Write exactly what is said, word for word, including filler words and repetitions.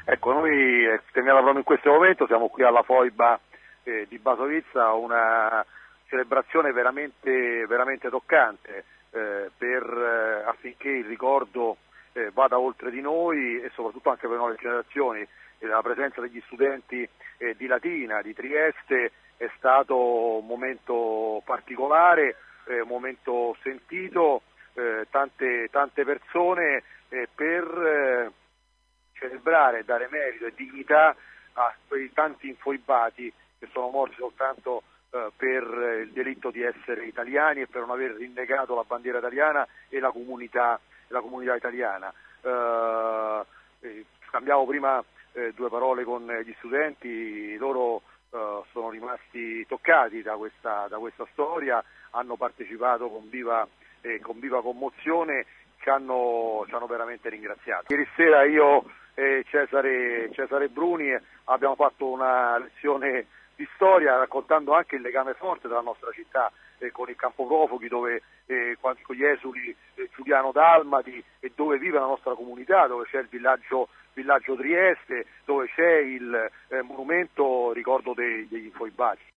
Ecco, noi eh, stiamo proprio in questo momento, siamo qui alla foiba eh, di Basovizza, una celebrazione veramente, veramente toccante eh, per, eh, affinché il ricordo eh, vada oltre di noi e soprattutto anche per le nuove generazioni. E la presenza degli studenti eh, di Latina, di Trieste, è stato un momento particolare, eh, un momento sentito, eh, tante, tante persone eh, per eh, celebrare, dare merito e dignità a quei tanti infoibati che sono morti soltanto eh, per il delitto di essere italiani e per non aver rinnegato la bandiera italiana e la comunità, la comunità italiana. Eh, eh, scambiavo prima eh, due parole con gli studenti, loro eh, sono rimasti toccati da questa, da questa storia, hanno partecipato con viva, eh, con viva commozione, ci hanno, ci hanno veramente ringraziato. Ieri sera io e Cesare, Cesare Bruni abbiamo fatto una lezione di storia raccontando anche il legame forte della nostra città eh, con il campo profughi, dove eh, con gli esuli eh, giuliano-dalmati e dove vive la nostra comunità, dove c'è il villaggio, villaggio Trieste, dove c'è il eh, monumento ricordo dei, degli infoibati.